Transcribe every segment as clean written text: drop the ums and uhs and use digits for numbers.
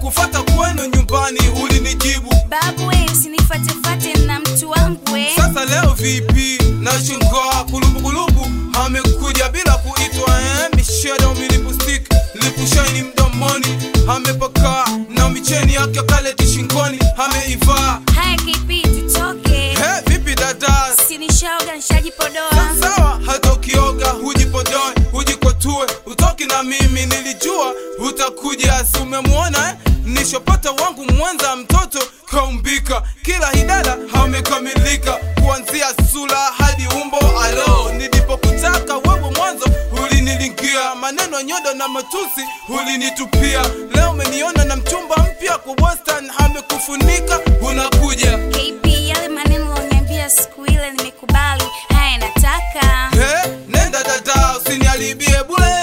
kufuata kwenu nyumbani ulinijibu babu wewe usinifuate na mtu wangu wewe. Sasa leo vipi na shingoa kulubu amekuja bila kuitwa mishedo milipustik lipushine mdomoni amepaka na micheni yake kale tishingoni ameivaa. Haya kipi tutoke? Vipi dada? Sinishaoga nishajipodoa. Sawa hata ukioga hujipodoe hujikotue utoki na mimi nilijua utakuja si umemwona nishopata wangu mwanza mtoto kaumbika kila hidada amekamilika kuanzia sura hadi umbo alo nilipokutaka wewe mwanzo ulinilingia maneno nyodo na matusi ulinitupia leo umeniona na mchumba mpya kwa Boston amekufunika unakuja KP yale maneno uliniambia siku ile nimekubali haya nataka nenda dada usiniharibie bure.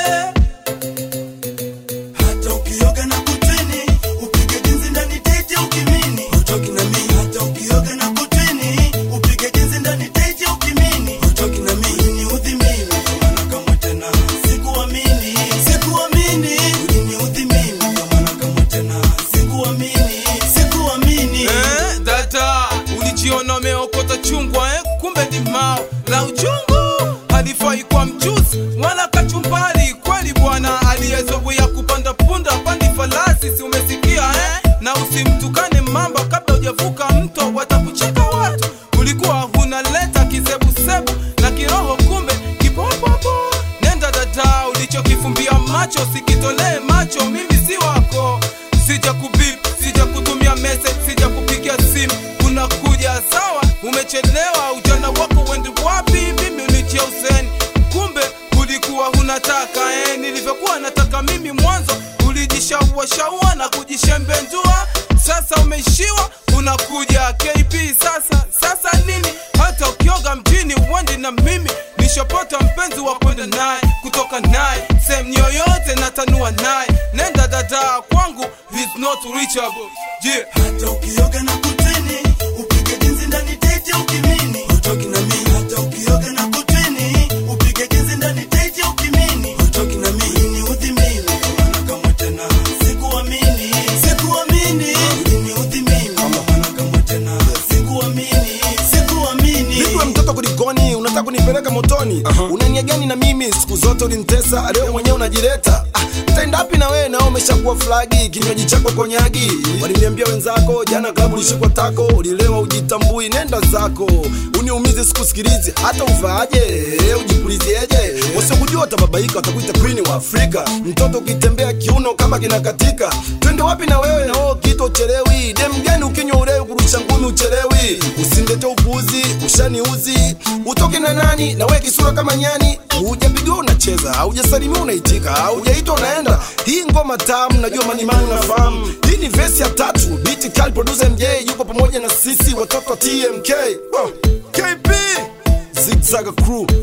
Hata ukioga na kutini upige jinsi ndani tete ukimini utoki na mimi hata ukioga na kutini upige jinsi ndani tete ukimini utoki na mimi ni udhimini maana kama tena sikuamini ni udhimini maana kama tena sikuamini dada ulijiona umeokota chungwa kumbe ni mao la uchungu halifai kwa mchuzi wala kachumbari kweli bwana aliyezoea kupanda punda pandi falasi si umesikia na usimtukane mamba kabla hujavuka mto watakucheka watu ulikuwa unaleta kisebusebu na kiroho kumbe kipopopo nenda dada ulichokifumbia macho sikitolee macho mimi si wako sija kubip sija kutumia message sija kupigia simu unakuja sawa umechelewa ujana wako wende wapi mimi ulichia useni kumbe ulikuwa unataka nilivyokuwa nataka mimi mwanzo ulijishaua na kujishembendua sasa umeishiwa unakuja KP sasa nini hata ukioga mjini uende na mimi nishapata mpenzi wa kwenda naye kutoka naye sehemu yoyote natanua naye nenda dada kwangu he's not reachable hata ukioga na kutini upige jinsi ndani tete ukimini utoki na mimi hata ukioga na kutini upige jinsi ndani tete ukimini utoki na mimi ni udhimini maana kama tena sikuamini ni udhimini maana kama tena sikuamini Niwe mtoto kulikoni unataka kunipeleka motoni unania gani na mimi siku zote ulinitesa leo mwenyewe unajileta utaenda wapi na wewe nao umeshakuwa flagi kinywaji chako konyagi waliniambia wenzako jana klabu ulishikwa tako ulilewa ujitambui nenda zako uniumize sikusikilize hata uvaaje ujipulizieje wasikujua utababaika watakuita queen wa Afrika mtoto ukitembea kiuno kama kinakatika twende wapi na wewe na wewe kito uchelewi dem gani ukinywa ulewe kurusha ngumi uchelewi usindete upuzi ushaniuzi utoke na nani na wewe kisura kama nyani hujapigiwa unacheza haujasalimia unaitika haujaitwa unaenda hii ngoma tamu najua manimani unafahamu hii ni verse ya 3 beat kali producer MJ yupo pamoja na sisi watoto TMK KP Zigzag Crew